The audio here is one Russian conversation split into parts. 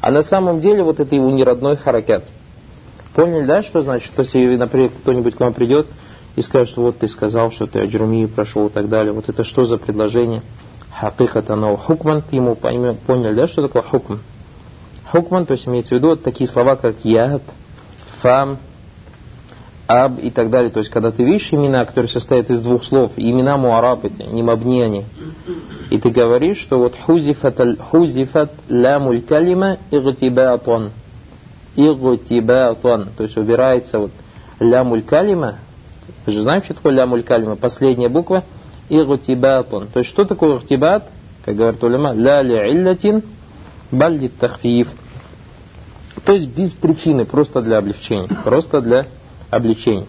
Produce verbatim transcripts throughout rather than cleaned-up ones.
А на самом деле вот это его неродной харакят. Поняли, да, что значит? То есть, если, например, кто-нибудь к вам придет и скажет, что вот ты сказал, что ты аджрумию прошел и так далее. Вот это что за предложение? Хакихатан ау хукман. Ты ему поймет, поняли, да, что такое хукм? Хукман, то есть имеется в виду вот такие слова, как яд, фам, аб и так далее. То есть, когда ты видишь имена, которые состоят из двух слов, имена муараб, это не мабни они, и ты говоришь, что вот хузифат, хузифат лямуль калима игтибатон. Игтибатон. То есть, убирается вот лямуль калима. Вы же знаете, что такое лямуль калима? Последняя буква. Игтибатон. То есть, что такое игтибат? Как говорит уляма, ля ли иллятин баль ли тахфииф. То есть, без причины, просто для облегчения. Просто для облегчения.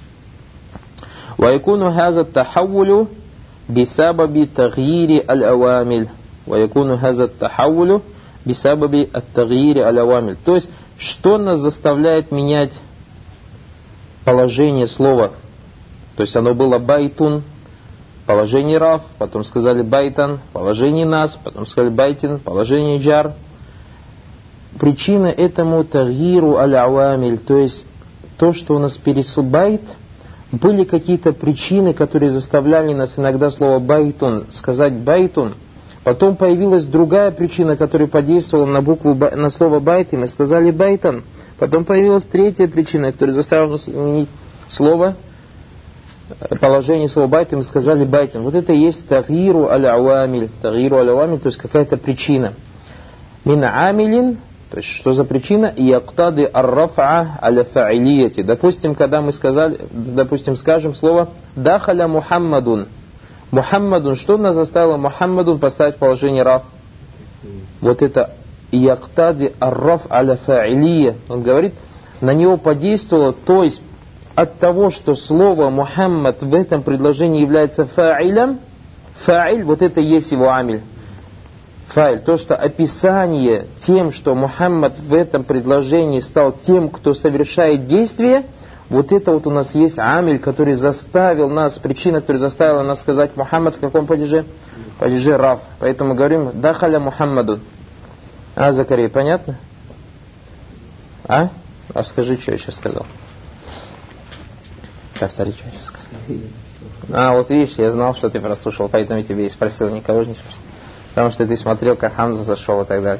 ويكون هذا التحول بسبب تغيير الأوامر. ويكون هذا التحول بسبب التغيير الأوامر. То есть, что нас заставляет менять положение слова? То есть, оно было байтун, положение раф, потом сказали байтан, положение нас, потом сказали байтин, положение джар. Причина этому тагиру аль-авамиль, то есть то, что у нас перед байт, были какие-то причины, которые заставляли нас иногда слово байтун сказать байтун. Потом появилась другая причина, которая подействовала на букву, на слово байт, и мы сказали байтан. Потом появилась третья причина, которая заставила нас изменить слово, положение слова байт, и мы сказали байтан. Вот это и есть тагиру аль-авамиль. Тагиру аль-авамиль, то есть какая-то причина. Мин амилин. То есть, что за причина? Яктады ар-рафа аля фа'илияти. Допустим, когда мы сказали, допустим, скажем слово дахаля Мухаммадун. Мухаммадун, что нас заставило Мухаммадун поставить положение раф? Вот это яктады ар-раф аля фа'илия. Он говорит, на него подействовало, то есть, от того, что слово Мухаммад в этом предложении является фа'илем, фа'иль, вот это и есть его амиль. Фаиль, то, что описание тем, что Мухаммад в этом предложении стал тем, кто совершает действие, вот это вот у нас есть амиль, который заставил нас, причина, которая заставила нас сказать Мухаммад в каком падеже? Падеже раф. Поэтому говорим дахаля Мухаммаду. А, Закария, понятно? А? А скажи, что я сейчас сказал. Повтори, что я сейчас сказал. А, вот видишь, я знал, что ты прослушал, поэтому я тебе и спросил, никого же не спросил. Потому что ты смотрел, как Хамза зашел и так далее.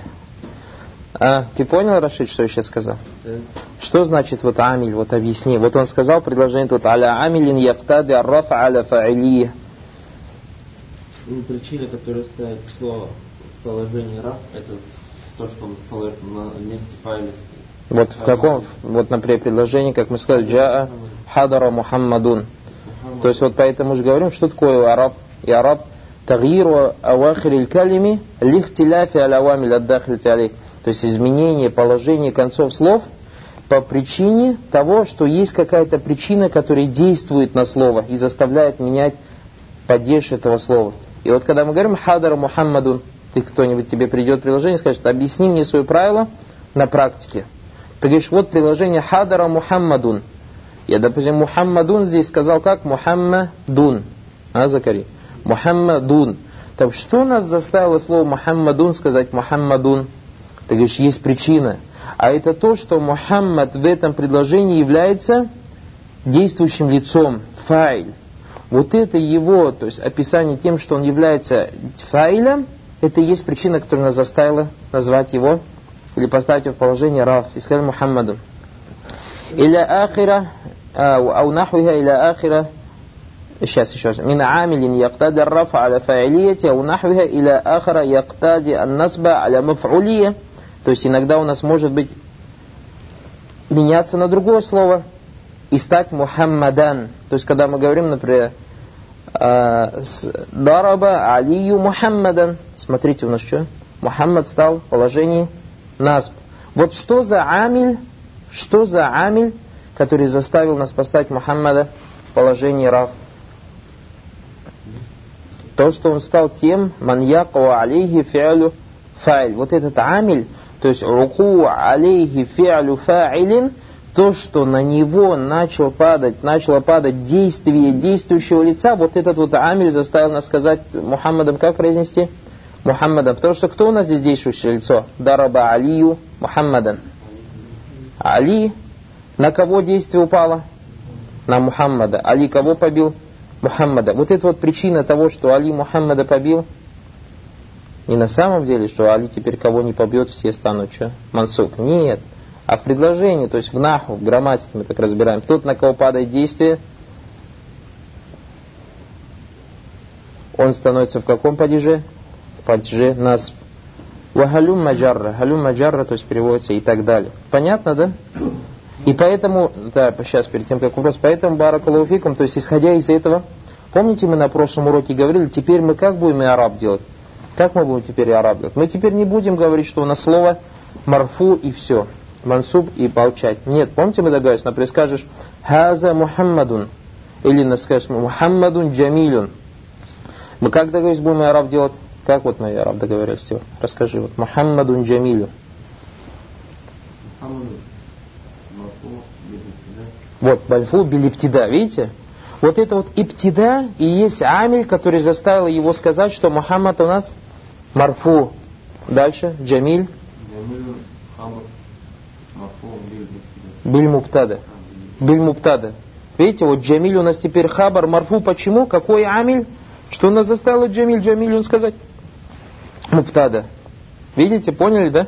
А, ты понял, Рашид, что я сейчас сказал? Да. Что значит вот амиль, вот объясни. Вот он сказал предложение тут аля амилин яктады ар-рафа аля фа'илия. Причина, которая ставит слово в положении раф, это то, что он положит на месте фаиля. Вот в каком, вот например, предложении, как мы сказали, джаа хадара Мухаммадун. То есть вот поэтому же говорим, что такое араб и араб. Тагиру авахириль калими лихтиляфи алявамиль аддахлити алейх. То есть изменение положения концов слов по причине того, что есть какая-то причина, которая действует на слово и заставляет менять падеж этого слова. И вот когда мы говорим хадара Мухаммадун, ты кто-нибудь тебе придет приложение и скажет, объясни мне свое правило на практике. Ты говоришь, вот приложение хадара Мухаммадун. Я, допустим, Мухаммадун здесь сказал как? Мухаммадун. А, Закари? Мухаммадун. Так что нас заставило слово Мухаммадун сказать Мухаммадун? Ты говоришь, есть причина. А это то, что Мухаммад в этом предложении является действующим лицом, фаиль. Вот это его, то есть описание тем, что он является фаилем, это и есть причина, которая нас заставила назвать его или поставить его в положение раф. И сказать Мухаммадун. Иля ахира, ау нахуиха иля ахира. Сейчас еще раз. Мин амилин яктади ар-рафа аля фа'илияти ау нахвиха иля ахара яктади ан-насба аля маф'улия. То есть иногда у нас может быть меняться на другое слово и стать Мухаммадан. То есть когда мы говорим, например, дараба алию Мухаммадан. Смотрите, у нас что? Мухаммад стал в положении насб. Вот что за амиль, что за амиль, который заставил нас поставить Мухаммада в положении раф? То, что он стал тем, маньяку алейхи фи'алю фа'иль. Вот этот амиль, то есть руку алейхи фи'алю фа'илин, то, что на него начал падать, начало падать действие действующего лица, вот этот вот амиль заставил нас сказать Мухаммадом, как произнести? Мухаммадан. Потому что кто у нас здесь действующее лицо? Дараба Алию Мухаммадан. Али, на кого действие упало? На Мухаммада. Али кого побил? Мухаммада. Вот это вот причина того, что Али Мухаммада побил. Не на самом деле, что Али теперь кого не побьет, все станут что? Мансуб. Нет. А в предложении, то есть в наху, в грамматике мы так разбираем. Тот, на кого падает действие, он становится в каком падеже? В падеже нас. Вахалюм маджарра. Халюм маджарра, то есть переводится и так далее. Понятно, да? И поэтому, да, сейчас перед тем, как вопрос, поэтому баракаллаху фикум, то есть исходя из этого, помните, мы на прошлом уроке говорили, теперь мы как будем и араб делать? Как мы будем теперь и араб делать? Мы теперь не будем говорить, что у нас слово марфу и все, мансуб и молчать. Нет, помните, мы договорились, например, скажешь хаза Мухаммадун, или скажешь Мухаммадун джамилюн. Мы как договорились, будем и араб делать? Как вот мы и араб договорились? Расскажи, вот Мухаммадун джамилюн. Вот, бальфу билиптида, видите? Вот это вот иптида и есть амиль, который заставил его сказать, что Мухаммад у нас марфу. Дальше, джамиль. Биль-муптада. Биль-муптада. Видите, вот джамиль у нас теперь хабар, марфу. Почему? Какой амиль? Что нас заставило джамиль, джамиль он сказать? Муптада. Видите, поняли, да?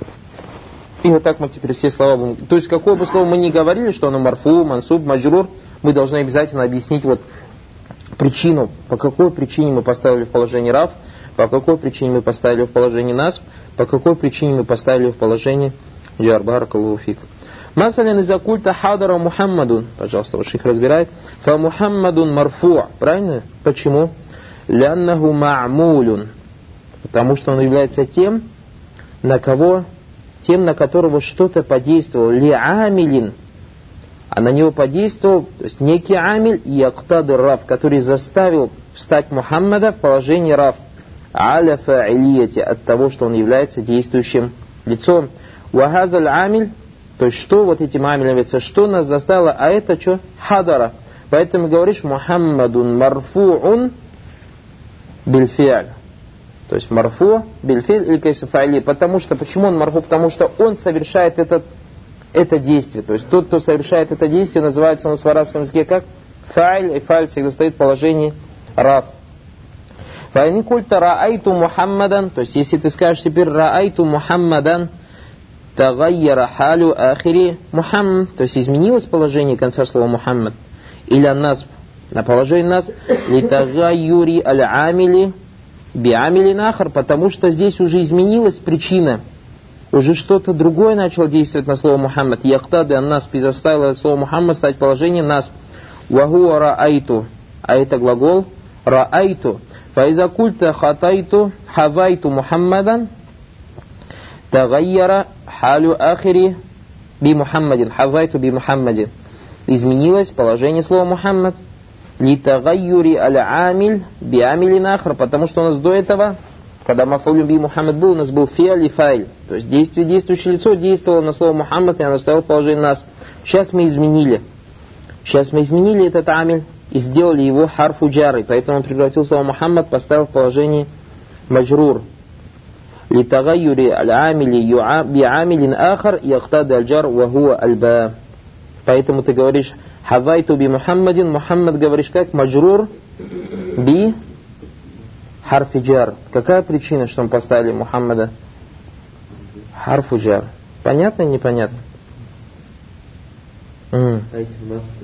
И вот так мы теперь все слова будем... То есть, какое бы слово мы ни говорили, что оно марфу, мансуб, маджрур, мы должны обязательно объяснить вот причину, по какой причине мы поставили в положение раф, по какой причине мы поставили в положение насб, по какой причине мы поставили в положение джар. Баракаллаху фик. Масалян из-за культа хадара Мухаммадун. Пожалуйста, вот шейх разбирает. Фа Мухаммадун марфу. Правильно? Почему? Ляннаху ма'мулюн. Потому что он является тем, на кого... тем, на которого что-то подействовало, ли амилин, а на него подействовал, то есть некий амиль, яктады раф, который заставил встать Мухаммада в положение раф, аля фа'илияти, от того, что он является действующим лицом. Вахазаль амиль, то есть что вот этим амилем является, что нас заставило, а это что? Хадара. Поэтому говоришь Мухаммадун марфу'ун бильфиаль. То есть марфу, бильфиль или кайсуфайли. Потому что, почему он марфу? Потому что он совершает этот, это действие. То есть тот, кто совершает это действие, называется у нас в арабском языке как файль, и файль всегда стоит в положении раф. Файни культа раайту Мухаммадан, то есть если ты скажешь теперь раайту Мухаммадан, тагайяра халю ахири Мухаммад, то есть изменилось положение конца слова Мухаммад, или нас, на положение нас, ли тагайюри аль-амили, биамили нахар, потому что здесь уже изменилась причина. Уже что-то другое начало действовать на слово Мухаммад. Яхтады аннас, заставило слово Мухаммад стать положением нас. Вахуа раайту. А это глагол раайту. Фаиза культа хатайту хавайту Мухаммадан. Тагайяра халю ахири би Мухаммадин. Хавайту би Мухаммадин. Изменилось положение слова Мухаммад. Литагайюри аль-амиль биамили нахр, потому что у нас до этого, когда мафулю би Мухаммад был, у нас был фиаль и файль. То есть действие, действующее лицо действовало на слово Мухаммад, и оно стояло в положении нас. Сейчас мы изменили. Сейчас мы изменили этот амиль и сделали его харфу джары. Поэтому он превратил слово Мухаммад, поставил в положение маджрур. Литагайюри аль-амили биамилин ахар яхтады аль-джар вахуа аль-ба. Поэтому ты говоришь хавайту би Мухаммадин, Мухаммад говоришь как? Маджрур би харфи джар. Какая причина, что мы поставили Мухаммада? Харфу джар. Понятно или непонятно? А если у нас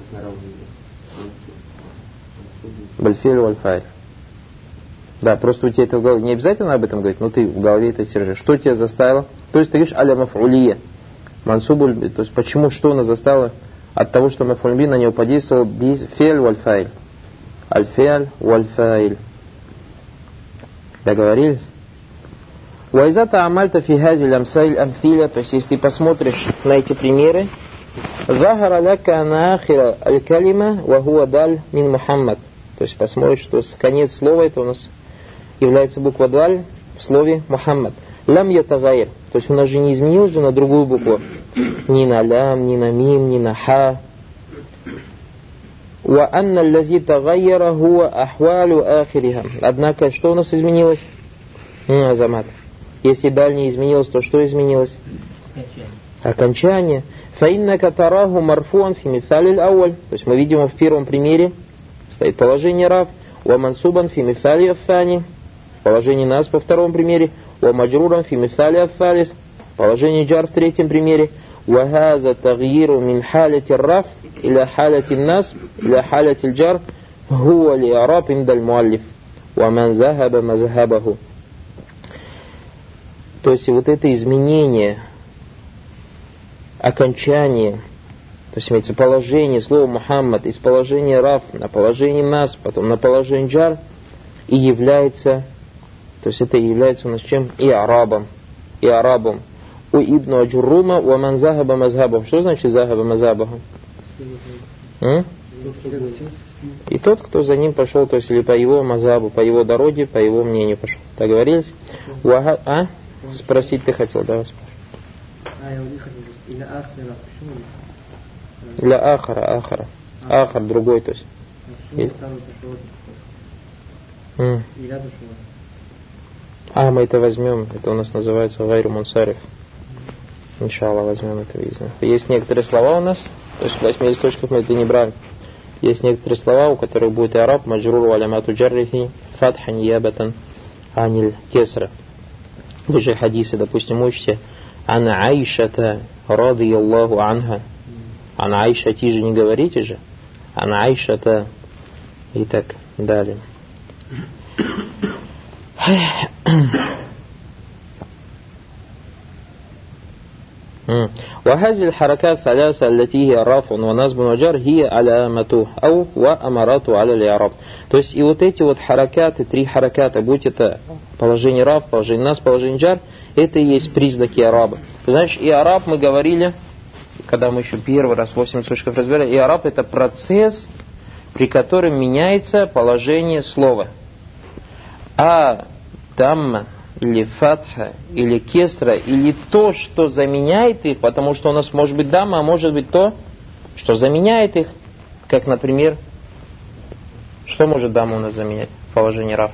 бальфиль вальфайль. Да, просто у тебя это в голове. Не обязательно об этом говорить, но ты в голове это держишь. Что тебя заставило? То есть ты говоришь аля маф'улия. Мансубуль, то есть почему, что нас заставило от того, что маф'уль би на него подействовал фи'ль валь-фа'иль. Аль-фи'ль валь-фа'иль. Договорились? Вайза та'амальта фи хазиль амсайль амфиля, то есть если ты посмотришь на эти примеры, захара лака на ахира аль-калима ва хуа даль мин Мухаммад. То есть посмотришь, что конец слова это у нас является буква даль в слове Мухаммад. Лам ятагайр. То есть у нас же не изменилось же на другую букву. Ни на лям, ни на мим, ни на ха. Ва анна лази тагайяра хуа ахвалю ахириха. Однако, что у нас изменилось? Азамат. Если дальнее изменилось, то что изменилось? Окончание. Фаиннака тараху марфуан фи миталиль ауаль. То есть мы видим в первом примере стоит положение раф. Ва мансубан фи митали аффани. Положение нас по втором примере. Ва маджруран фи митали аффалис. Положение джар в третьем примере. Ва хаза тагьиру мин халяти раф иля халяти нас иля халяти джар хуа ли араб индаль муаллиф. Ва ман захаба мазхабаху. То есть вот это изменение, окончание, то есть имеется положение слова Мухаммад из положения раф на положение нас, потом на положение джар, и является, то есть это является у нас чем? И арабом, и арабом. У ибну Аджуррума, у аман захаба мазхабаху. Что значит захаба мазхабаху? И тот, кто за ним пошел, то есть или по его мазхабу, по его дороге, по его мнению пошел. Так говорились? Уага... А? Спросить ты хотел, давай спрашивай. А, я не хотел. Или ахара, почему? Для ахара, ахара. Ахар, другой, то есть. И... Mm. А, мы это возьмем, это у нас называется гайру мунсариф. Иншаллах, возьмем это видно. Есть некоторые слова у нас, то есть в восьми листочках мы это не брали. Есть некоторые слова, у которых будет и араб, маджрур, алямату джаррихи, фатха, ниябатан, аниль, кесра. Вы же хадисы, допустим, учите «Ана Айшата ради Аллаху анха». «Ана Айшати» же не говорите же. «Ана Айшата» и так далее. وهذه الحركات الثلاثة التي هي رفع ونصب وجر هي علامته أو وأمارته على الإعراب. То есть и вот эти вот харакаты, три хараката, будь это положение рав, положение нас, положение джар, это и есть признаки араба. Значит, и араб мы говорили, когда мы еще первый раз восемь сушков разбирали, и араб это процесс, при котором меняется положение слова. А дамма или фатха, или кесра, или то, что заменяет их, потому что у нас может быть дамма, а может быть то, что заменяет их, как, например, что может дамма у нас заменять в положении раф?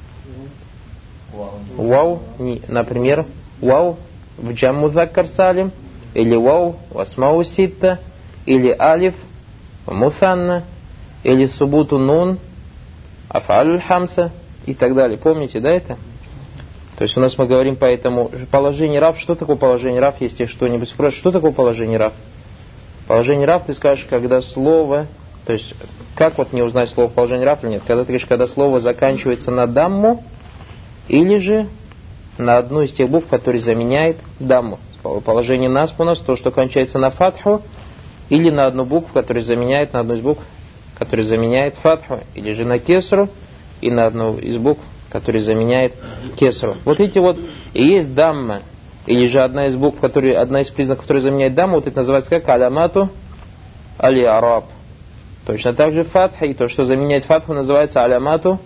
Вау, не, например, вау в джам музаккар салим, или вау в асмау ситта, или алиф в мусанна, или субуту нун, афалюль хамса и так далее. Помните, да, это? То есть у нас мы говорим поэтому положение раф. Что такое положение раф, если что-нибудь спрашивают? Что такое положение раф? Положение раф ты скажешь, когда слово, то есть как вот не узнать слово положение раф или нет? Когда ты говоришь, когда слово заканчивается на дамму, или же на одну из тех букв, которые заменяет дамму. Положение насб у нас то, что кончается на фатху, или на одну букву, которая заменяет на одну из букв, которая заменяет фатху, или же на кесру, и на одну из букв, который заменяет кесру. Вот эти вот и есть дамма, или же одна из букв, которые, одна из признаков, которая заменяет дамму, вот это называется как алямату али-араб. Точно так же фатха, и то, что заменяет фатху, называется алямату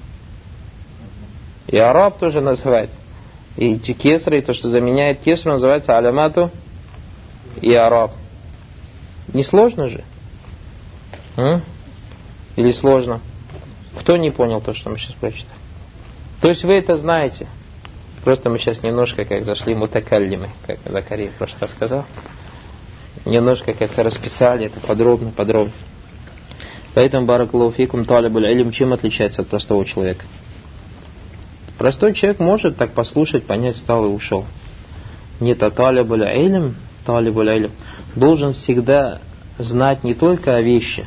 и араб тоже называется. И кесра, и то, что заменяет кесру, называется алямату и араб. Не сложно же? М? Или сложно? Кто не понял то, что мы сейчас прочитали? То есть вы это знаете. Просто мы сейчас немножко как зашли мутакаллимы, как Закария в прошлый раз сказал. Немножко как-то расписали это подробно, подробно. Поэтому баракаллаху фикум талибуль илм чем отличается от простого человека? Простой человек может так послушать, понять, встал и ушел. Нет, а талибуль илм, талибуль илм должен всегда знать не только о вещи,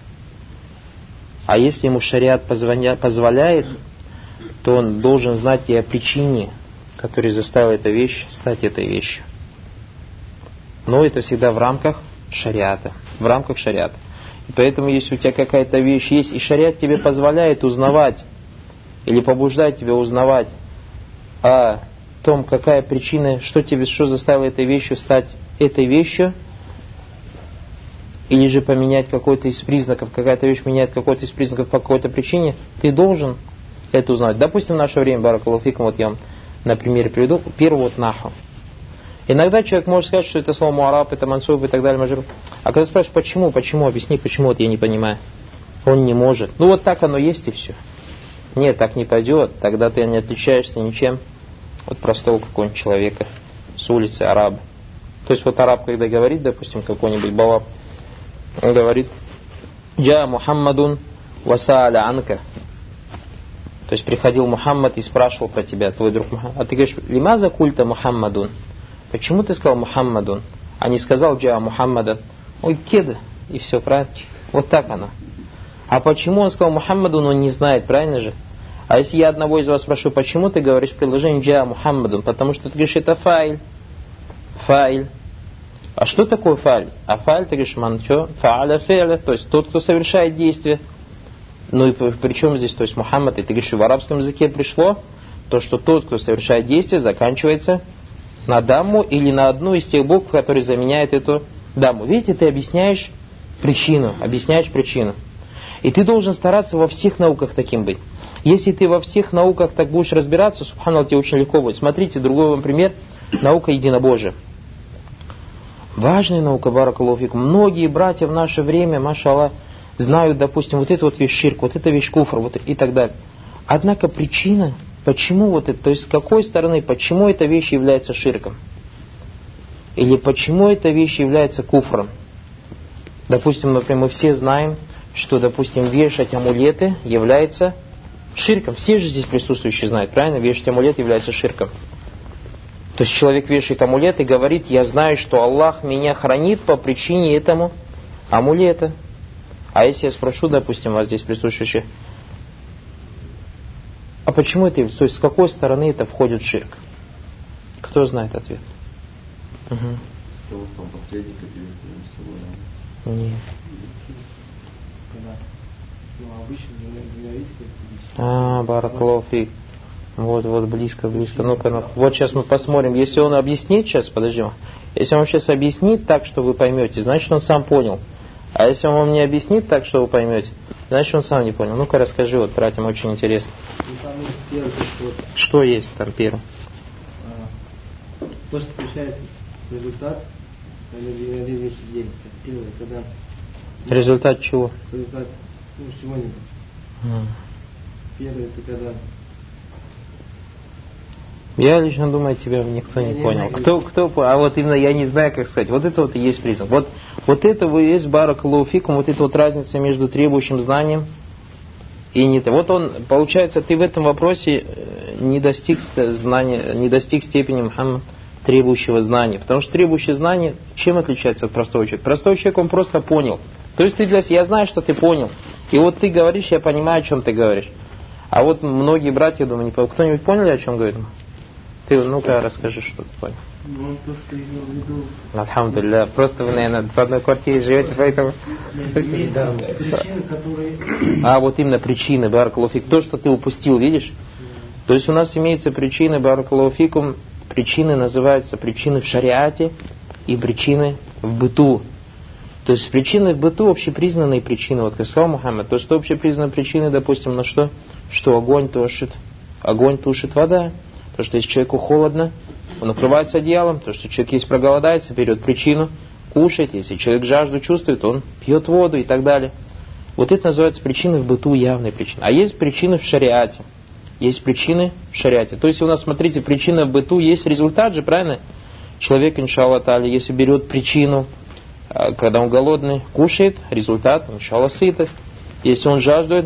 а если ему шариат позволяет, то он должен знать и о причине, которая заставила эту вещь стать этой вещью. Но это всегда в рамках шариата. В рамках шариата. И поэтому, если у тебя какая-то вещь есть, и шариат тебе позволяет узнавать, или побуждает тебя узнавать о том, какая причина, что тебе, что заставило этой вещью стать этой вещью, или же поменять какой-то из признаков, какая-то вещь меняет какой-то из признаков по какой-то причине, ты должен это узнать. Допустим, в наше время, баракаллаху фикум, вот я вам на примере приведу, первый вот наху. Иногда человек может сказать, что это слово муараб, это мансуб и так далее, маджрур. А когда спрашиваешь, почему, почему, объясни, почему, вот я не понимаю. Он не может. Ну вот так оно есть и все. Нет, так не пойдет. Тогда ты не отличаешься ничем от простого какого-нибудь человека с улицы, араба. То есть вот араб, когда говорит, допустим, какой-нибудь балаб, он говорит: «Джа Мухаммадун васа'аля анка». То есть приходил Мухаммад и спрашивал про тебя, твой друг Мухаммад. А ты говоришь: «Лимаза культа Мухаммадун». Почему ты сказал Мухаммадун, а не сказал Джа Мухаммадан? Ой, кеда. И все, правильно? Вот так она. А почему он сказал Мухаммадун, он не знает, правильно же? А если я одного из вас спрошу, почему ты говоришь предложение Джа Мухаммадун? Потому что ты говоришь, это фаиль. Фаиль. А что такое фаиль? А фаиль, ты говоришь, ман что? Фааля фе'ля. То есть тот, кто совершает действие. Ну и при чем здесь, то есть Мухаммад, и ты говоришь, в арабском языке пришло то, что тот, кто совершает действие, заканчивается на дамму или на одну из тех букв, которые заменяют эту дамму. Видите, ты объясняешь причину, объясняешь причину. И ты должен стараться во всех науках таким быть. Если ты во всех науках так будешь разбираться, субханаллах, тебе очень легко будет. Смотрите, другой вам пример, наука единобожия. Важная наука, баракаллаху фикум. Многие братья в наше время, машаллах, знают, допустим, вот это вот вещь ширк, вот это вещь куфр, вот и так далее. Однако причина, почему вот это, то есть с какой стороны, почему эта вещь является ширком? Или почему эта вещь является куфром? Допустим, например, мы все знаем, что, допустим, вешать амулеты является ширком. Все же здесь присутствующие знают, правильно? Вешать амулет является ширком. То есть человек вешает амулет и говорит: я знаю, что Аллах меня хранит по причине этому амулета. А если я спрошу, допустим, вас здесь присутствующих, а почему это, то есть с какой стороны это входит в ширк? Кто знает ответ? Угу. Что там посредника перед Нет. Ну, обычно журналисты. А, баракаллаху фик. Вот, вот, близко, близко. Ну-ка, ну, вот сейчас мы посмотрим. Если он объяснит сейчас, подожди, если он сейчас объяснит так, что вы поймете, значит, он сам понял. А если он вам не объяснит так, что вы поймете, значит, он сам не понял. Ну-ка, расскажи, вот, братьям, очень интересно. Ну, там есть первый, то, что, вот, Что есть там первым? а, то, что получается результат, на две вещи делится. Первое, когда... Результат чего? Результат, ну, чего-нибудь. Mm. Первое, это когда... Я лично думаю, тебя никто не, не понял. знаю, Кто, кто, а вот именно я не знаю, как сказать. Вот это вот и есть признак. Вот, вот это и есть баракаллаху фикум, вот эта вот разница между требующим знанием и не то. Вот он, получается, ты в этом вопросе не достиг знания, не достиг степени Мухаммад требующего знания. Потому что требующее знание чем отличается от простого человека? Простой человек, он просто понял. То есть ты для себя, я знаю, что ты понял. И вот ты говоришь, я понимаю, о чем ты говоришь. А вот многие братья, думаю, не понял. Кто-нибудь понял, о чем говорит? Ты, ну-ка, расскажи, что ты понял. Ну, то, что имел в виду... Альхамдулилля. Просто вы, наверное, в одной квартире живете, поэтому... Да, причины, которые... А, вот именно причины, баракаллаху фик. То, что ты упустил, видишь? То есть у нас имеется причины, баракаллаху фикум, причины называются причины в шариате и причины в быту. То есть причины в быту общепризнанные причины. Вот как сказал Мухаммад, то, что общепризнанные причины, допустим, на что? Что огонь тушит, огонь тушит вода. То, что если человеку холодно, он укрывается одеялом. То, что человек, если проголодается, берет причину, кушает. Если человек жажду чувствует, он пьет воду и так далее. Вот это называется причины в быту, явные причины. А есть причины в шариате. Есть причины в шариате. То есть у нас, смотрите, причина в быту есть результат же, правильно? Человек, иншаллах та'аля, если берет причину, когда он голодный, кушает, результат, иншаллах, сытость. Если он жаждует,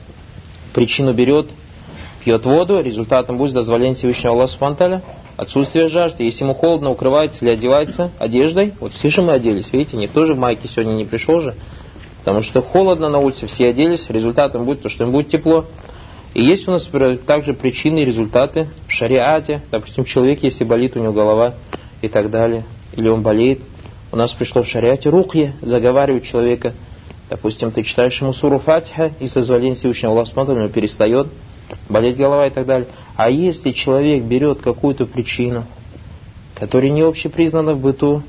причину берет, пьет воду, результатом будет дозволение Всевышнего Аллаха субхану тааля, отсутствие жажды. Если ему холодно, укрывается или одевается одеждой. Вот все же мы оделись, видите, никто же в майке сегодня не пришел же, потому что холодно на улице, все оделись, результатом будет то, что им будет тепло. И есть у нас также причины и результаты в шариате. Допустим, человек, если болит у него голова и так далее, или он болеет, у нас пришло в шариате рукья, заговаривать человека. Допустим, ты читаешь ему суру Фатиха, и с дозволения Всевышнего Аллаха субхану тааля, у него перестает болеть голова и так далее. А если человек берет какую-то причину, которая не общепризнана в быту,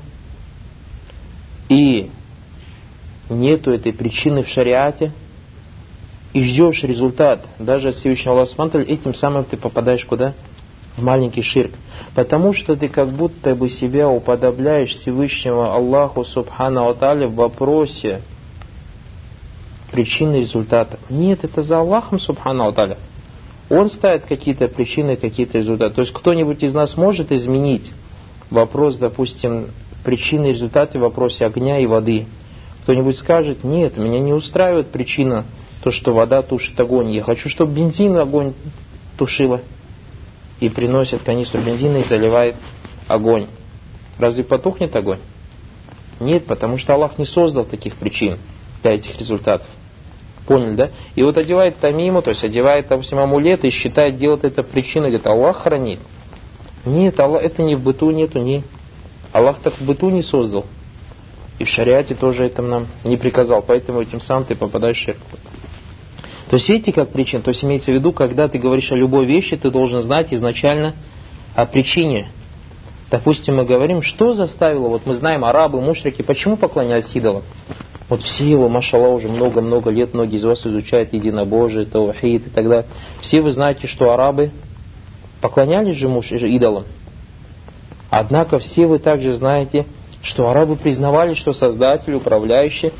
и нету этой причины в шариате, и ждешь результат даже от Всевышнего Аллаха субхану тааля, этим самым ты попадаешь куда? В маленький ширк. Потому что ты как будто бы себя уподобляешь Всевышнего Аллаху субхану тааля в вопросе причины и результата. Нет, это за Аллахом субхану тааля. Он ставит какие-то причины, какие-то результаты. То есть кто-нибудь из нас может изменить вопрос, допустим, причины и результаты в вопросе огня и воды? Кто-нибудь скажет: нет, меня не устраивает причина, то, что вода тушит огонь. Я хочу, чтобы бензин огонь тушила. И приносит канистру бензина и заливает огонь. Разве потухнет огонь? Нет, потому что Аллах не создал таких причин для этих результатов. Поняли, да? И вот одевает тамиму, то есть одевает, допустим, амулет и считает, делает это причиной, говорит: Аллах хранит. Нет, Аллах, это не в быту нету, не. Аллах так в быту не создал. И в шариате тоже это нам не приказал. Поэтому этим самым ты попадаешь в ширк. То есть видите, как причина? То есть имеется в виду, когда ты говоришь о любой вещи, ты должен знать изначально о причине. Допустим, мы говорим, что заставило, вот мы знаем, арабы, мушрики, почему поклонялись идолам? Вот все его, машаллах, уже много-много лет, многие из вас изучают единобожие, таухид и так далее. Все вы знаете, что арабы поклонялись же муж, идолам. Однако все вы также знаете, что арабы признавали, что создатель, управляющий,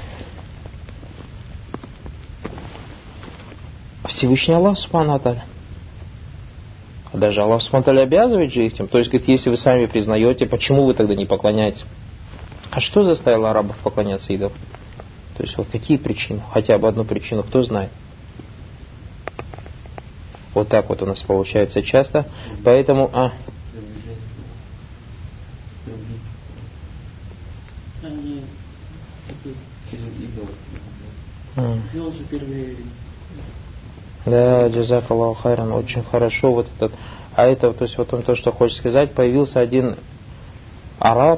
Всевышний Аллах Субхану ва Тааля. А даже Аллах Субхану ва Тааля обязывает же их тем. То есть, говорит, если вы сами признаете, почему вы тогда не поклоняетесь? А что заставило арабов поклоняться идолам? То есть, вот какие причины? Хотя бы одну причину, кто знает? Вот так вот у нас получается часто. Поэтому... А, Они Через идол. вел же первые. да, джазак Аллаху хайран, очень хорошо вот этот. А это, то есть вот он то, что хочет сказать, появился один араб,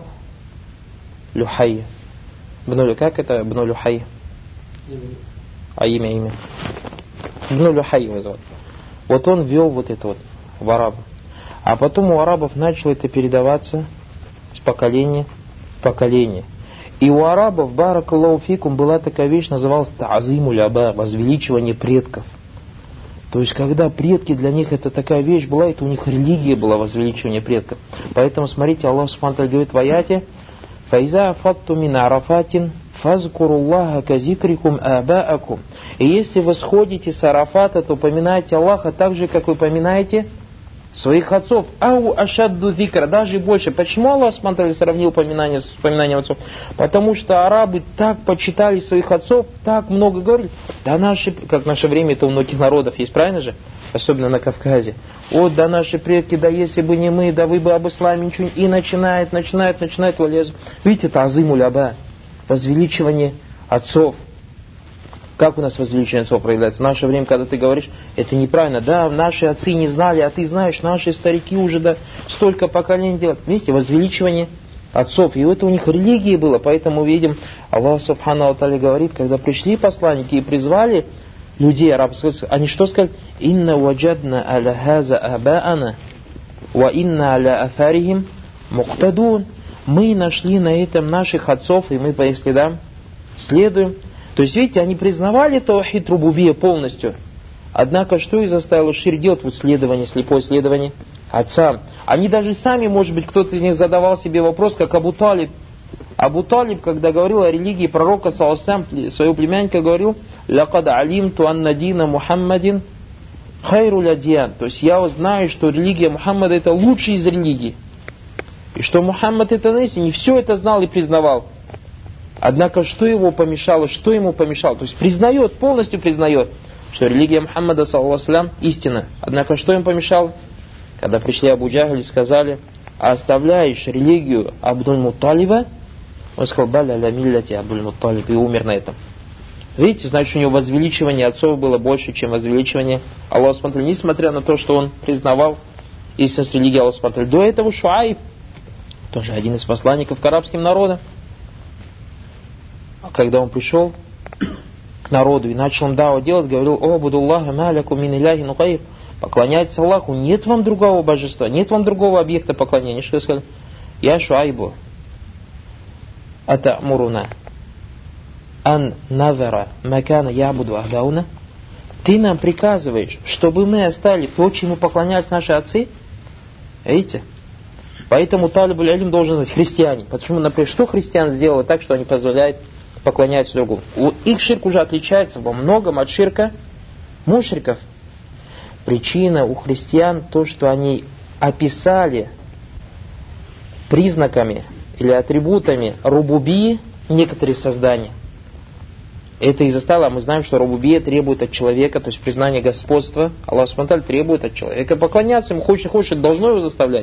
Люхай. Бну, как это Бну Люхай? А имя, имя. Бну Люхай его зовут. Вот он вел вот это вот в арабов. А потом у арабов начало это передаваться с поколения в поколение. И у арабов, баракаллаху фикум, была такая вещь, называлась та'азимуль аба, возвеличивание предков. То есть, когда предки, для них это такая вещь была, это у них религия была, возвеличивание предков. Поэтому, смотрите, Аллах Субхану ва Тааля говорит в аяте: «Фаиза афатту мин арафатин фазкуруллаха казикрикум абаакум». И если вы сходите с Арафата, то поминайте Аллаха так же, как вы поминаете своих отцов. Ау ашадду зикра, даже больше. Почему Аллах Субхану ва Тааля сравнил поминание с поминанием отцов? Потому что арабы так почитали своих отцов, так много говорили. Да наши, как в наше время это у многих народов есть, правильно же? Особенно на Кавказе. Вот, да наши предки, да если бы не мы, да вы бы об исламе ничего. И начинает, начинает, начинает валез. Видите, это азимуль аба, возвеличивание отцов. Как у нас возвеличивание отцов проявляется? В наше время, когда ты говоришь, это неправильно. Да, наши отцы не знали, а ты знаешь, наши старики уже да, столько поколений делают. Видите, возвеличивание отцов. И это у них религия была. Поэтому видим, Аллах Субхану ва Тааля говорит, когда пришли посланники и призвали людей арабских, они что сказали? «Инна ваджадна аля хаза абаана, ва инна аля афарихим муктадун». Мы нашли на этом наших отцов, и мы по их следам следуем. То есть, видите, они признавали таухид рубубия полностью. Однако, что их заставило ширк делать? Вот следование, слепое следование отцам. Они даже сами, может быть, кто-то из них задавал себе вопрос, как Абу Талиб. Абу Талиб, когда говорил о религии пророка, саллаллаху алейхи ва саллям, своего племянника говорил: «Лакад алимту анна дина Мухаммадин хайруль адьян». То есть, я знаю, что религия Мухаммада это лучшая из религий. И что Мухаммад это истина, и все это знал и признавал. Однако, что его помешало, что ему помешало? То есть, признает, полностью признает, что религия Мухаммада, саллаллаху алейхи ва саллям, истина. Однако, что им помешало? Когда пришли Абу Джахль и сказали: оставляешь религию Абдуль-Мутталиба? Он сказал: «Баля ля милляти Абдуль-Мутталиб», и умер на этом. Видите, значит, у него возвеличивание отцов было больше, чем возвеличивание Аллаха Субхану ва Тааля, несмотря на то, что он признавал истинность религии Аллаха Субхану ва Тааля. До этого Шуайб, тоже один из посланников к арабским народам, когда он пришел к народу и начал им даву делать, говорил: «О, абудуллаха маляку мин иляхи нукайр». Поклоняйтесь Аллаху, нет вам другого божества, нет вам другого объекта поклонения. Что сказали? Я Шуайбу. Атамуруна ан назара макана ябуду ахдауна. Ты нам приказываешь, чтобы мы оставили то, чему поклонялись наши отцы? Видите? Поэтому талибуль илм должен знать христиане. Почему, например, что христиан сделало так, что они позволяют поклоняться другому? Их ширк уже отличается во многом от ширка мушриков. причина у христиан то, что они описали признаками или атрибутами рубуби некоторые создания. Это и заставило, мы знаем, что рубубия требует от человека, то есть признание господства. Аллах субхану ва тааля требует от человека поклоняться ему, хочет, хочет, должно его заставлять.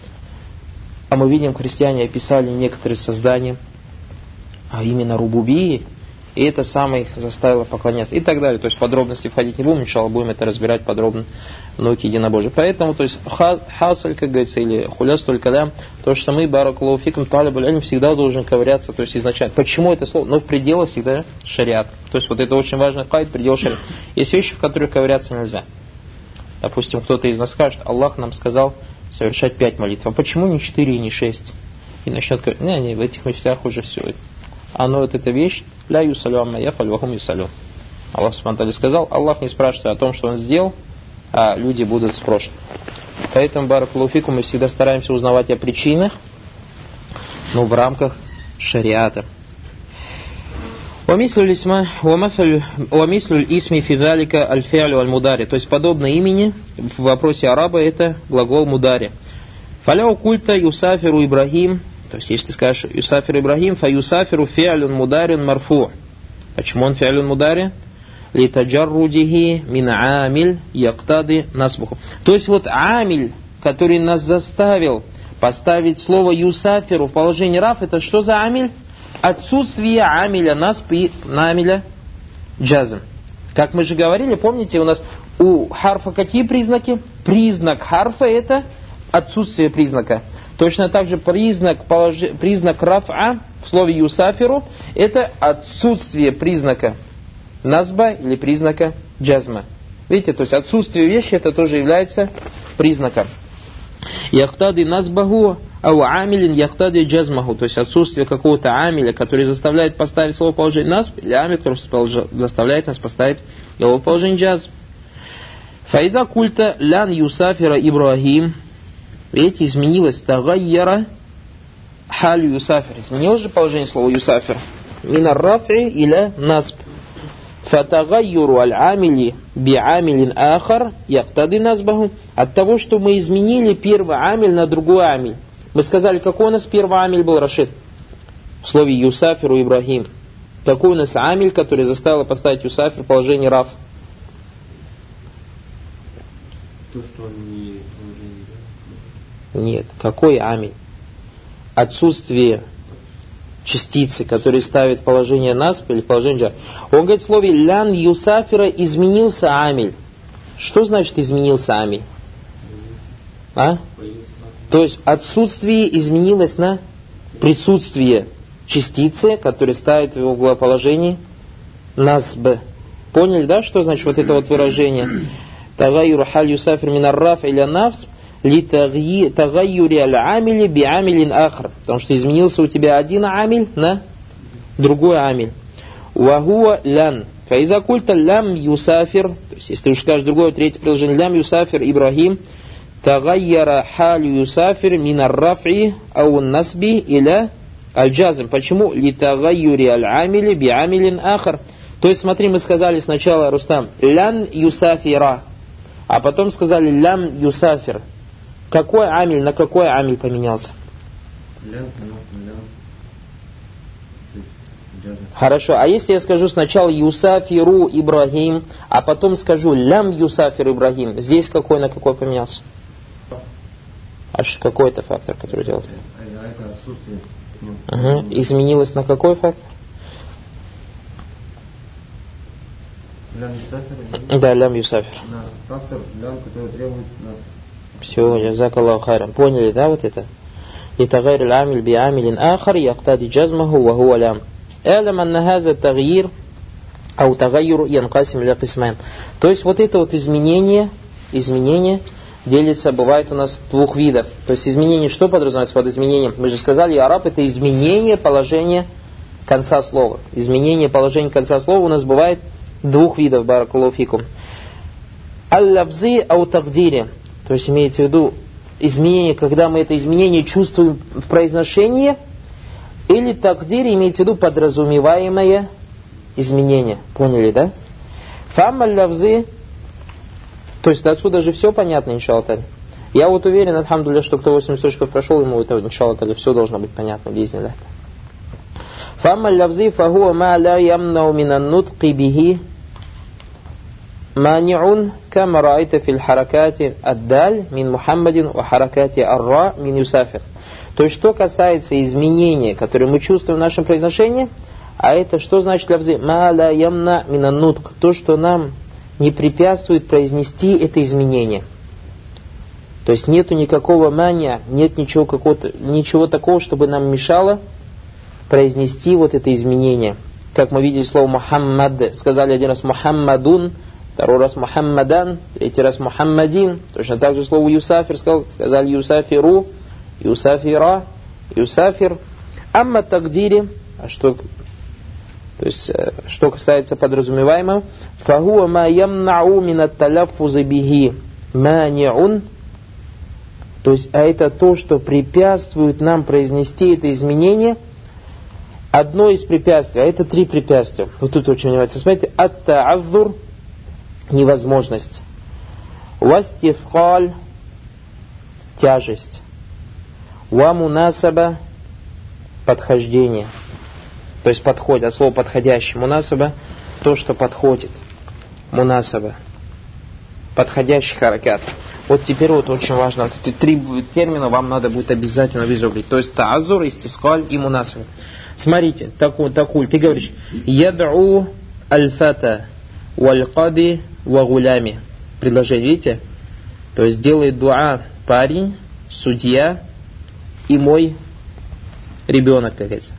А мы видим, христиане описали некоторые создания, а именно рубубии, и это самое их заставило поклоняться. И так далее. То есть подробности входить не будем, иншаллах, будем это разбирать подробно в науке единобожия. Поэтому, то есть хасаль, как говорится, или хуляс только да, то, что мы, баракаллаху фикум, талибуль илм, всегда должен ковыряться, то есть изначально. Почему это слово? Но в пределах всегда шариат. То есть вот это очень важный кайд, предел шариат. Есть вещи, в которых ковыряться нельзя. Допустим, кто-то из нас скажет, Аллах нам сказал совершать пять молитв. А почему не четыре и не шесть? И начнет говорить, не, не, в этих вещах уже все. Оно вот эта вещь, ля юсалю амма яфаль вахум юсалю. Аллах субхану ва тааля сказал, Аллах не спрашивает о том, что Он сделал, а люди будут спрошены. Поэтому, баракаллаху фикум, мы всегда стараемся узнавать о причинах, но в рамках шариата. وَمِثْلُ الْإِسْمِ فِي ذَلِكَ الْفِعْلُ وَالْمُدَارِ. То есть, подобно имени в вопросе араба это глагол мудари. فَلَوْ قُلْتَ يُسَافِرُ إِبْرَاهِيمُ. То есть, если ты скажешь «Юсафир Ибрахим», «Фаюсафиру фи'люн мударин марфу». Почему он фи'люн мудари? «Литаджаррудихи мин амиль яктады насбуху». То есть, вот амиль, который нас заставил поставить слово «юсафиру» в положении раф, это что за амиль? Отсутствие амиля насб, амиля джазм. Как мы же говорили, помните, у нас у харфа какие признаки? Признак харфа это отсутствие признака. Точно так же признак, положи, признак рафа в слове юсафиру это отсутствие признака назба или признака джазма. Видите, то есть отсутствие вещи это тоже является признаком. Яхтады назбаху ау амилин яхтады джазмаху. То есть отсутствие какого-то амиля, который заставляет поставить слово в положение назб, или амиль, который заставляет нас поставить его в положение джазм. Фаиза культа лян юсафира Ибрахим. Видите, изменилось тагайяра халь юсафир. Изменилось же положение слова юсафир. Минар рафи иля насб. Фатагайюру аль-амили би-амилин ахар яктады насбаху. От того, что мы изменили первый амиль на другой амиль. Мы сказали, какой у нас первый амиль был, Рашид? В слове юсафиру Ибрахим. Какой у нас амиль, который заставил поставить юсафир в положение раф? То, что он не положение. Нет. Какой амиль? Отсутствие частицы, которые ставят в положение насб или в положение джар. Он говорит в слове лян юсафира изменился амиль. Что значит изменился амиль? А? То есть отсутствие изменилось на присутствие частицы, которая ставит в его положение насб. Поняли, да, что значит вот это вот выражение? Тагайюру халь юсафир минар раф иля нафс ли тагайюри аль-амили би амилин ахр. Потому что изменился у тебя один амиль на другой амиль. Вахуа лян. Фаиза культа лям юсафир. То есть если ты уж скажешь другое, третье приложение, лям юсафир Ибрахим. Тагайяра халь юсафир минар рафи ау насби иля аль-джазм. Почему? Ли тагайюри аль-амили би амилин ахр. То есть смотри, мы сказали сначала, Рустам, лян юсафира. А потом сказали лям юсафир. Какой амиль, на какой амиль поменялся? Лям, лям. Хорошо, а если я скажу сначала юсафиру Ибрахим, а потом скажу лям юсафир Ибрахим, здесь какой на какой поменялся? Аж какой это фактор, который делает? А это отсутствие. Угу. Изменилось на какой фактор? Лям юсафир? Да, лям юсафир. На фактор лям, который требует нас. Все, джазакаллаху хайран. Поняли, да, вот это? Итагайр аль-амиль би амилин ахар яктади джазмаху ва хуа лям. Элям анна хаза тагйир ау тагайюру янкасим ля кисмайн. То есть вот это вот изменение, изменение делится, бывает у нас двух видов. То есть изменение, что подразумевается под изменением? Мы же сказали, араб это изменение положения конца слова. Изменение положения конца слова у нас бывает двух видов, баракаллаху фикум. Аль-лавзи ау тагдири. То есть имеется в виду изменение, когда мы это изменение чувствуем в произношении, или тагдири имеется в виду подразумеваемое изменение. Поняли, да? Фам аль-лавзи То есть отсюда же все понятно, иншаллах. Я вот уверен, альхамдулилля, что кто восемь строчков прошел, ему это, иншаллах, все должно быть понятно, бизнилля. فأما اللفظي فهو ما لا يمنع من النطق به مانع كما رأيت في الحركات الدال من محمد وحركات الراء من يسافر. То есть, что касается изменения, которые мы чувствуем в нашем произношении, а это что значит лавзи? Ма ла ямна мина нутк. То, что нам не препятствует произнести это изменение. То есть, нету никакого мания, нет ничего, какого-то, ничего такого, чтобы нам мешало произнести вот это изменение. Как мы видели слово Мухаммад, сказали один раз Мухаммадун, второй раз Мухаммадан, третий раз Мухаммадин. Точно так же слово Юсафир сказал, сказали Юсафиру, Юсафира, Юсафир. Амма тагдири, а что, то есть, что касается подразумеваемого, фахуа ма ямнау мин ат-таляффуза бихи маниун. То есть, а это то, что препятствует нам произнести это изменение. Одно из препятствий, а это три препятствия. Вот тут очень внимательно. Смотрите, ат-та'аззур, невозможность. Вастифкаль, тяжесть. Ва мунасаба, подхождение. То есть подходит, от слова подходящий. Мунасаба, то, что подходит. Мунасаба, подходящий харакат. Вот теперь вот очень важно. Вот эти три термина вам надо будет обязательно визубрить. То есть та'аззур, истискаль и мунасаба. Смотрите, такуль, такуль, ты говоришь, яд'у аль-фата валь-кади ва-гулями. Предложение, видите? То есть делает дуа парень, судья и мой ребенок, как говорится.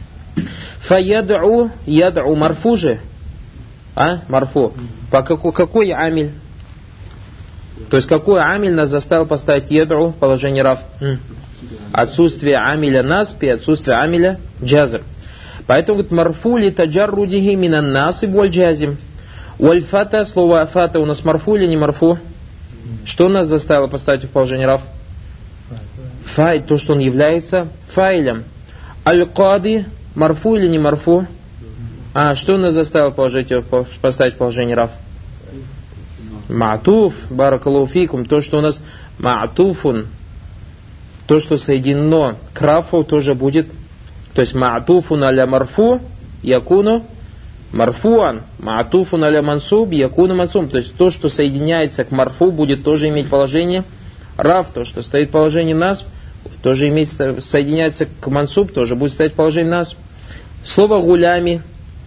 Фа-яд'у, яд'у марфу же. А? Марфу. По какой, какой амиль? То есть какой амиль нас заставил поставить яд'у в положении раф? Отсутствие амиля насб и отсутствие амиля джазм. Поэтому говорит марфу ли таджаррудихи минан насиб валь джазим. Валь фата, слово фата у нас марфу или не марфу? Что нас заставило поставить в положение раф? Фай, то, что он является файлем. Аль-кади, марфу или не марфу? А, что нас заставило положить его, поставить в положение раф? Ма'туф, баракаллаху фикум, то, что у нас ма'туфун, то, что соединено к рафу, тоже будет, то есть ма'туфун аля марфу, якуну марфуан, ма'туфун аля мансуб, якуну мансуб. То есть то, что соединяется к марфу, будет тоже иметь положение раф, то, что стоит в положении насб, тоже иметь, соединяется к мансуб, тоже будет стоять в положении насб. Слово гулями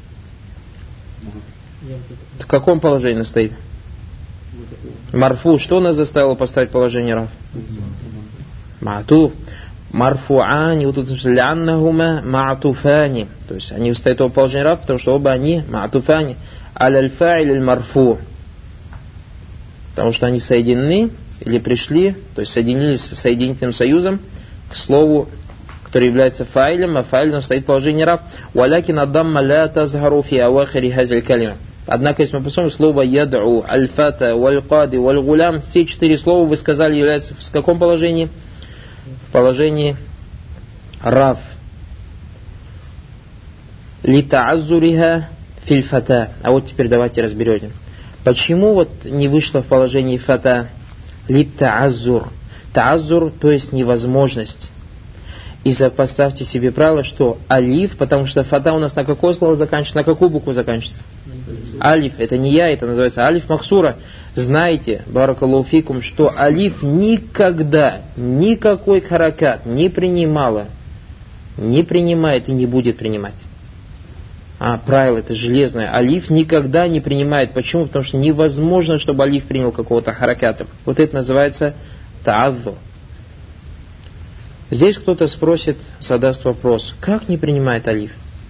в каком положении стоит? Марфу, что нас заставило поставить положение раф? Ма'туф. Марфуани, вот тут ляннахума ма'туфани. То есть они стоят в положении раф, потому что оба они ма'туфани. Аль-аль-фа'иль аль-марфу. Потому что они соединены или пришли, то есть соединились с соединительным союзом к слову, который является файлем, а файлем стоит в положении раф. Валякин аддамма ла тазхару фи авахири хазиль калима. Однако, если мы посмотрим, слово яд'у, аль-фата, валь-кади, валь-гулям, все четыре слова, вы сказали, являются в каком положении? В положении раф. Лита'аззуриха филь-фата. А вот теперь давайте разберем. Почему вот не вышло в положении фата? Лита'аззур. Та'аззур, то есть невозможность. И поставьте себе правило, что алиф, потому что фата у нас на какое слово заканчивается, на какую букву заканчивается? Алиф, это не я, это называется алиф махсура. Знаете, баракаллаху фикум, что алиф никогда, никакой харакат не принимала, не принимает и не будет принимать. А правило это железное. Алиф никогда не принимает. Почему? Потому что невозможно, чтобы алиф принял какого-то хараката. Вот это называется та'аззу. Здесь кто-то спросит, задаст вопрос, как не принимает алиф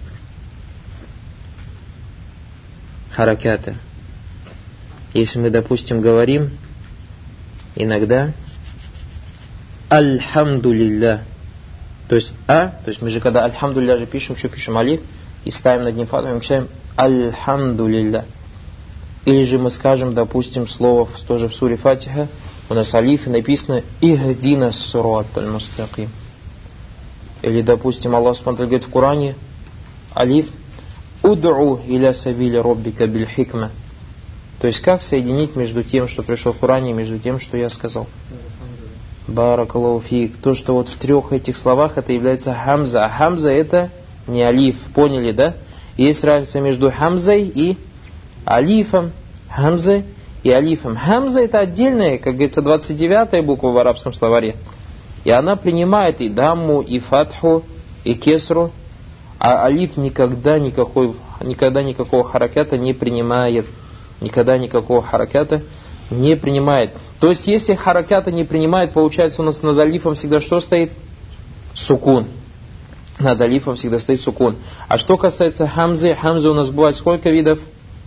хараката? Если мы, допустим, говорим иногда альхамдулилля, то есть а, то есть мы же когда альхамдулилля же пишем, что пишем алиф и ставим над ним фату, мы пишем альхамдулилля. Или же мы скажем, допустим, слово тоже в суре Фатиха, у нас алиф и написано «Ихдина ссират аль-мустаким». Или, допустим, Аллах Субхану говорит в Коране алиф «Уд'у иля сабили роббика биль хикма». То есть как соединить между тем, что пришло в Коране, и между тем, что я сказал? Баракаллаху фик. То, что вот в трех этих словах это является хамза. А хамза это не алиф. Поняли, да? Есть разница между хамзой и алифом. Хамзой и алифом. Хамза это отдельная, как говорится, двадцать девятая буква в арабском словаре. И она принимает и дамму, и фатху, и кесру. А алиф никогда никакой, никогда никакого хараката не принимает. Никогда никакого хараката не принимает. То есть, если хараката не принимает, получается у нас над алифом всегда что стоит? Сукун. Над алифом всегда стоит сукун. А что касается хамзы, хамзы у нас бывает сколько видов?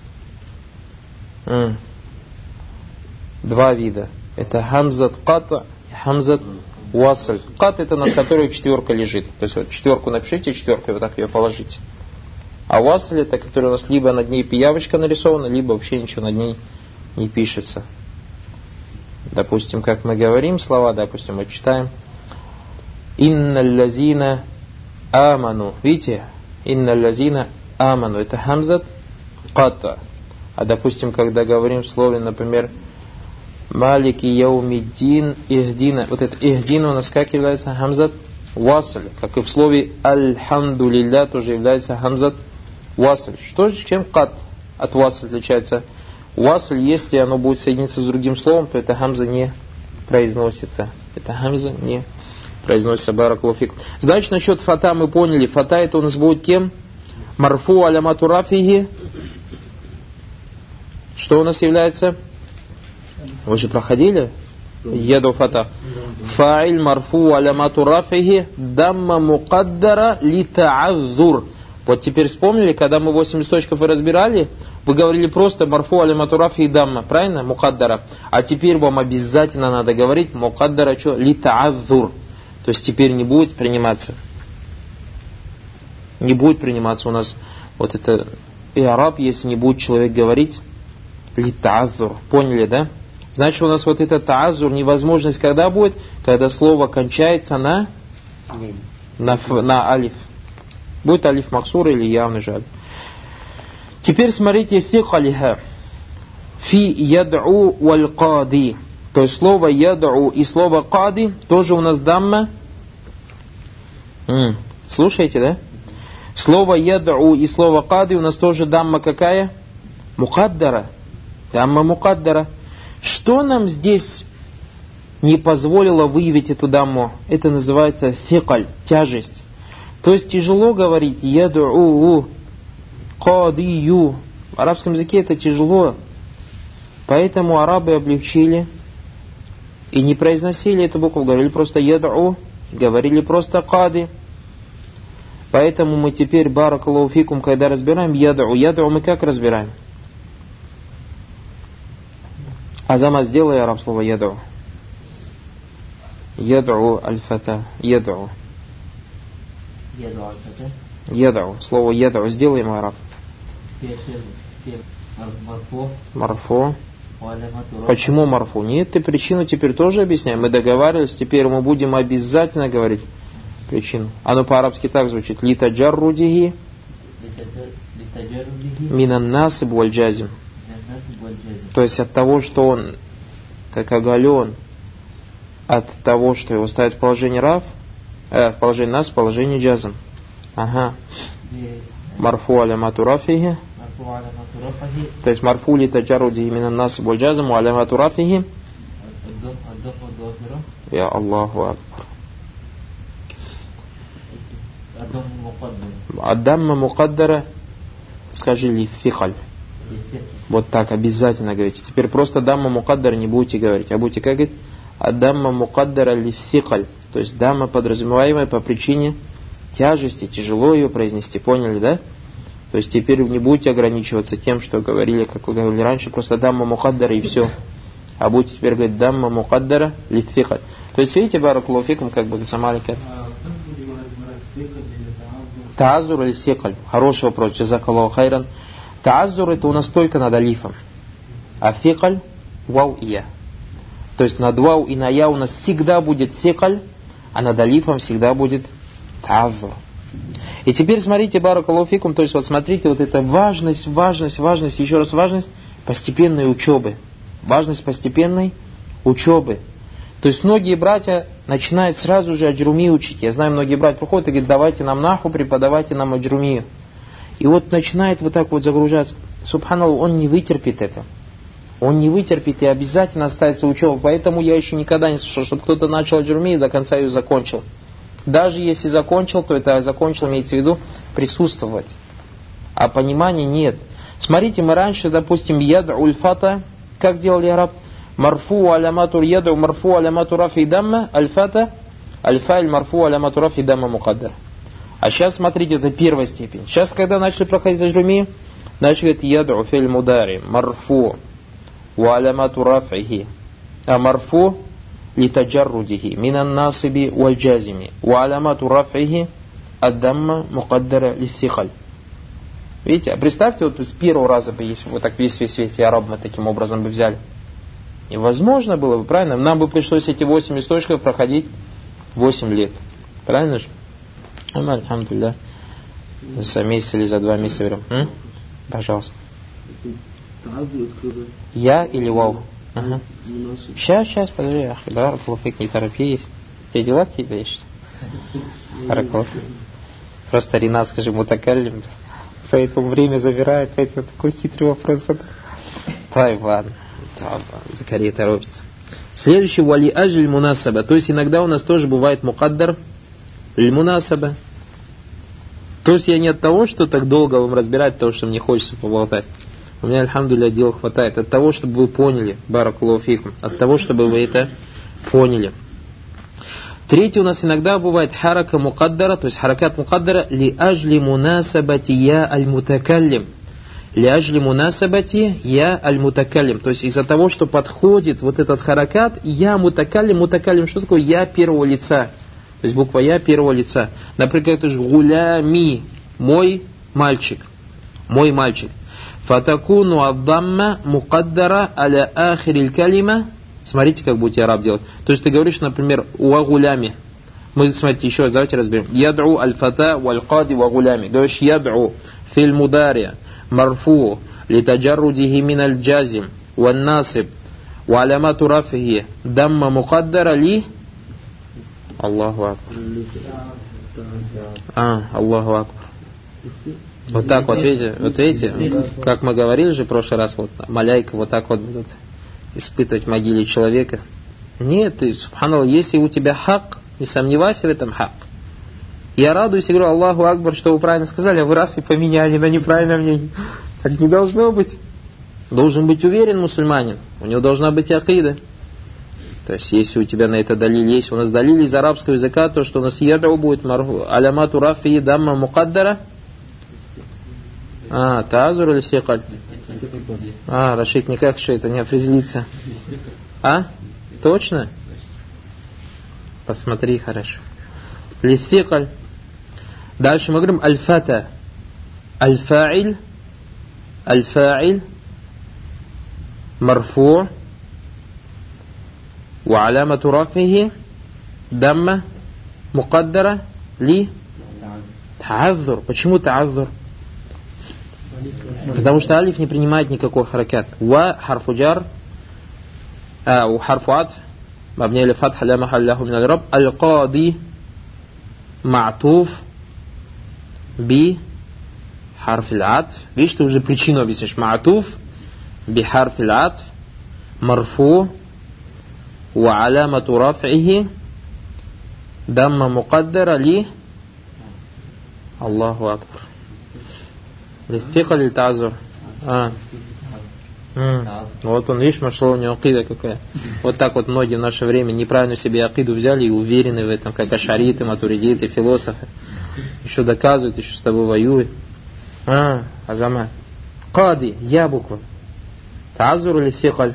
М. Два вида. Это хамзат ката и хамзат васль. Кат это над которой четверка лежит. То есть вот четверку напишите, четверкой вот так ее положите. А васль это который у нас либо над ней пиявочка нарисована, либо вообще ничего над ней не пишется. Допустим, как мы говорим слова, допустим, мы читаем «Инна лазина аману». Видите? «Инна лазина аману». Это хамзат ката. А допустим, когда говорим в слове, например, «Малики яумиддин ихдина». Вот это «ихдина» у нас как является? Хамзат васль. Как и в слове «Альхамду лилля» тоже является хамзат васль. Что же, чем кат от васль отличается? Васль, если оно будет соединиться с другим словом, то это хамза не произносится. Это хамза не произносится. Баракаллаху фик. Значит, насчет фата мы поняли. Фата это у нас будет кем? Марфу алямату рафихи. Что у нас является? Вы же проходили? Еду фата. Фаиль марфу алямату рафихи дамма мукаддара ли та'аззур. Вот теперь вспомнили, когда мы восемь листочков и разбирали, вы говорили просто марфу алямату рафи и дамма, правильно? Мукаддара. А теперь вам обязательно надо говорить мукаддара что? Ли та'аззур. То есть теперь не будет приниматься. Не будет приниматься у нас вот это и'раб, если не будет человек говорить ли та'аззур. Поняли, да? Значит, у нас вот это та'аззур, невозможность когда будет? Когда слово кончается на, на, на алиф. Будет алиф максур или явный жаль. Теперь смотрите фикалиха. Фи яд'у валь кади. То есть слово яд'у и слово кади тоже у нас дамма. М-м, слушаете, да? Слово яд'у и слово кади у нас тоже дамма какая? Мукаддара. Дамма мукаддара. Что нам здесь не позволило выявить эту дамму? Это называется фикаль, тяжесть. То есть тяжело говорить яд'у, кадию. В арабском языке это тяжело. Поэтому арабы облегчили и не произносили эту букву, говорили просто яд'у, говорили просто кади. Поэтому мы теперь, баракаллаху фикум, когда разбираем яд'у, яд'у мы как разбираем? Азама, сделай араб слово яд'у. Яд'у аль-фата. Яд'у. Яд'у. Слово яд'у сделаем араб. Марфу. Почему марфу? Нет, ты причину теперь тоже объясняем. Мы договаривались, теперь мы будем обязательно говорить причину. Оно по-арабски так звучит. Литаджаррудихи минан насиб валь джазим. То есть от того, что он как оголен, от того, что его ставят в положение рав, э, в положение нас, в положение джазм. Ага. Марфу алямату рафихи. То есть марфу ли таджарудихи минан насиб валь джазм ва алямату рафихи. Я Аллаху акбар. Аддамма мукаддара. Скажи ли фихаль. Вот так обязательно говорите. Теперь просто дамма мукаддара не будете говорить, а будете как говорить? Аддамма мукаддара ли фихаль. То есть дамма подразумеваемая по причине тяжести, тяжело ее произнести. Поняли, да? То есть теперь не будете ограничиваться тем, что говорили, как вы говорили раньше, просто дамма мукаддара и все. А будете теперь говорить дамма мукаддара ли фихаль. То есть видите, баракаллаху фикум, как бы самалика. Таазур или сикаль? Хороший вопрос, джазакаллаху хайран. Таазур это у нас только над алифом. А фикаль вау и я. То есть над вау и на я у нас всегда будет сикаль, а над алифом всегда будет таазур. И теперь смотрите, баракаллаху фикум, то есть вот смотрите, вот эта важность, важность, важность, еще раз важность постепенной учебы. Важность постепенной учебы. То есть многие братья начинают сразу же аджруми учить. Я знаю, многие братья приходят и говорят, давайте нам наху, преподавайте нам аджруми. И вот начинает вот так вот загружаться. Субханаллах, он не вытерпит это. Он не вытерпит и обязательно останется учеба. Поэтому я еще никогда не слышал, чтобы кто-то начал аджруми и до конца ее закончил. Даже если закончил, то это закончил, имеется в виду, присутствовать. А понимания нет. Смотрите, мы раньше, допустим, яд ульфата, как делали араб? Марфу алямату яду, марфу алямату рафи дамма, альфата, альфайль марфу алямату рафи дамма мукаддар. А сейчас, смотрите, это первая степень. Сейчас, когда начали проходить аджруми, начали говорить яду филь мудари, марфу, ва алямату рафихи, а марфу литаджаррудихи, минан насиби валь джазими, ва алямату рафихи, аддамма мукаддара лифтихаль. Видите, а представьте, вот с первого раза бы, если вот так весь весь весь араб мы таким образом бы взяли. Невозможно было бы, правильно? Нам бы пришлось эти восемь источников проходить восемь лет. Правильно же? Альхамдулилля. За месяц или за два месяца берем. М? Пожалуйста. Я или вау? Ага. Сейчас, сейчас, подожди. Ахидар, Клуфик, не торопись. Тебе дела тебе есть? Хараков. Просто Ринат, скажи, мутакаллим. Поэтому время забирает, поэтому такой хитрый вопрос задал. Тайван. Закария торопится. Следующий вали ажль мунасаба. То есть иногда у нас тоже бывает мукаддар ль мунасаба. То есть я не от того, что так долго вам разбирать, того, что мне хочется поболтать. У меня, альхамдулилля, дел хватает. От того, чтобы вы поняли, баракаллаху фикум. От того, чтобы вы это поняли. Третий у нас иногда бывает харака мукаддара, то есть харакат мукаддара ли ажли мунасабати я аль-мутакаллим. Ли ажли мунасабати я аль-мутакаллим. То есть из-за того, что подходит вот этот харакат, я мутакаллим, мутакаллим, что такое? Я первого лица. То есть буква я первого лица. Например, это же гулями, мой мальчик. Мой мальчик. Фатакуну аддамма мукаддара аля ахириль калима. Смотрите, как будете араб делать. То есть ты говоришь, например, уагулями. Мы, смотрите, еще раз давайте разберем. Ядру аль-фата валь-кади вагулями. Говоришь, ядру филь мудария марфу литаджаррудихи мин аль-джазим валь-насиб валямату рафихи дамма мукаддара ли Аллаху акбар. А, Аллаху акбар. Вот так вот, видите, вот видите, как мы говорили же в прошлый раз, вот маляйка вот так вот будут испытывать в могиле человека. Нет, ты, субханаллах, если у тебя хак, не сомневайся в этом хак. Я радуюсь и говорю, Аллаху акбар, что вы правильно сказали, а вы раз и поменяли на неправильное мнение. Так не должно быть. Должен быть уверен мусульманин. У него должна быть акида. То есть, если у тебя на это далиль есть, у нас далиль из арабского языка, то, что у нас ядру будет алямату рафи дамма мукаддара. А, тазур или сикаль? А, Рашид никак что это не определится. А? Точно? Посмотри хорошо. Листикаль. Дальше мы говорим аль-фата. Аль-фа'иль. Аль-фа'иль. Марфу. وعلامة رفعه دم مقدرة ли تعذر. Почему تعذر? Потому что алиф не принимает никакой харакат. Ва харфу джар, а у харфу атф мабни аля фатха ла махалля лаху мин аль-раб. Аль-кади ма'туф би харф аль-атф. Видишь, ты уже причину объяснишь. Ма'туф би харф аль-атф марфу ва алямату раф'ихи дамма мукаддара ли Аллаху акбар. Лифтика ли тазур? А. Вот он, видишь, машалла, у него акида какая. Вот так вот многие в наше время неправильно себе акиду взяли и уверены в этом, как ашариты, матуридиты, философы. Еще доказывают, еще с тобой воюют. А, азама. Кади, я буква. Тазур или фикаль?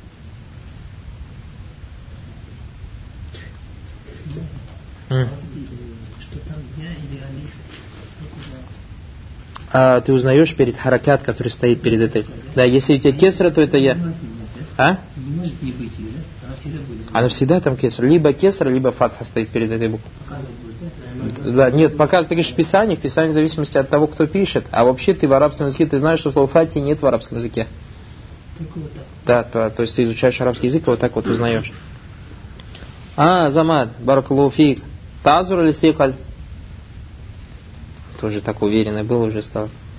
А ты узнаешь перед харакат, который стоит перед этой. Да, если у тебя кесра, то это я. А? Не может не быть, да? Она всегда будет. Она всегда там кесра. Либо кесра, либо фатха стоит перед этой буквой. Да, нет, показывает, ты говоришь в Писании, в Писании в зависимости от того, кто пишет. А вообще ты в арабском языке, ты знаешь, что слова фати нет в арабском языке. Только вот так. Да, то, то есть ты изучаешь арабский язык и вот так вот узнаешь. А, Замат, баракаллаху фик. Тазур или сикаль? Тоже так уверенный был, уже стал.